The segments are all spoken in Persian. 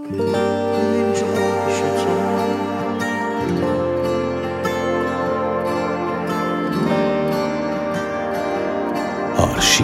اینجا پیش تو آرشین.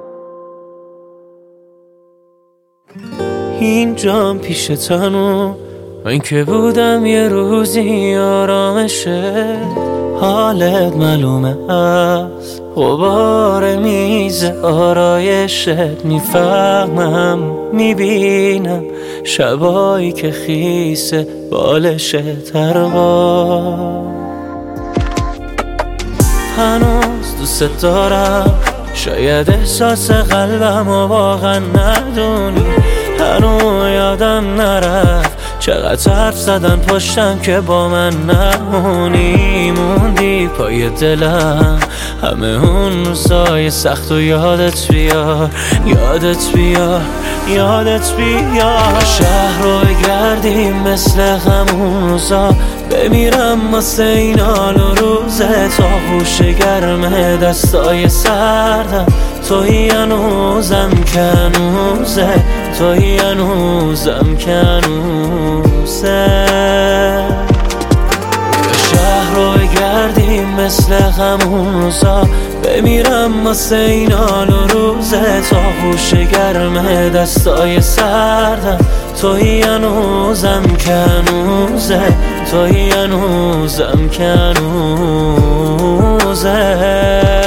اینجا پیش تنو من که بودم یه روزی آرامشه، حالت معلومه از غبار میز آرایشت، میفهمم میبینم شبایی که خیسه بالشت ترقا. هنوز دوست دارم، شاید احساس قلبم و واقعا ندونی، هنوز یادم نرفت چقدر حرف زدن پشتم که با من نمونی. موندی پای دلم همه اون روزای سخت و یادت بیار، یادت بیار، یادت بیار. شهر رو بگردیم مثل همون روزا، بمیرم واسه این حال و روزه. تا خوش گرم دستای سردم توی هنوزم کنوزه، توی هنوزم کنوزه. شهر رو بگردیم مثل همون روزا، بمیرم واسه این حال و روزه. تا خوش گرم دستای سردم توی هنوزم کنوزه، توی هنوزم کنوزه.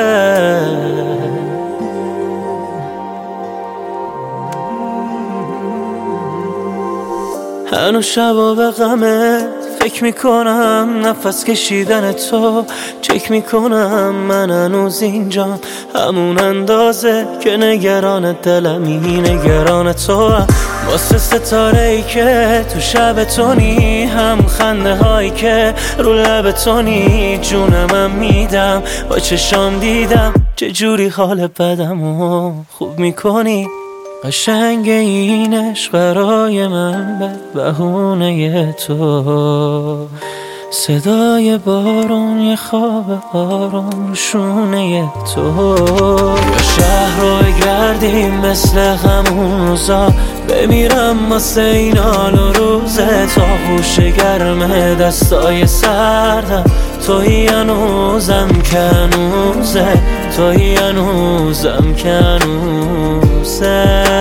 هنو شبا به غمت فکر میکنم، نفس کشیدن تو چک میکنم. من هنوز اینجام همون اندازه که نگران دلمی، نگران تو واسه ستاره ای که تو شب تونی، هم خنده هایی که رو لب تونی. جونمم میدم با چشام دیدم چجوری حال بدمو خوب میکنی. قشنگ این عشق برای من به بهونه تو، صدای بارون یه خواب آروم رو شونه تو. شهر رو بگردیم مثل همون روزا، بمیرم واسه این حال و روزه. تا خوش گرم دستای سردم توی هنوزم کنوزه، توی هنوزم کنوزه.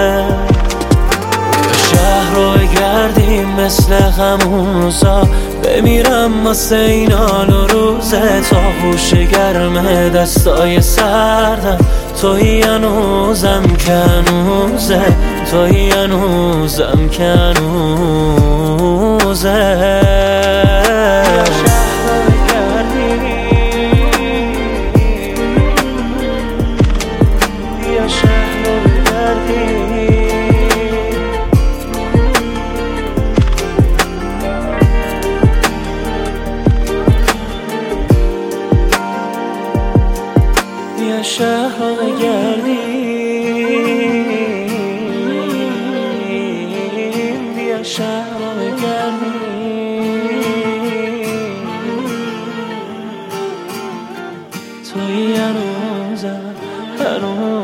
شهر رو بگردیم مثل همون روزا، بمیرم واسه این حال و روزه. تا خوش گرم دستای سردم توی هنوزم کنوزه، توی هنوزم کنوزه. بیا شهر رو بگردیم، بیا شهر رو بگردیم. توی هنوزم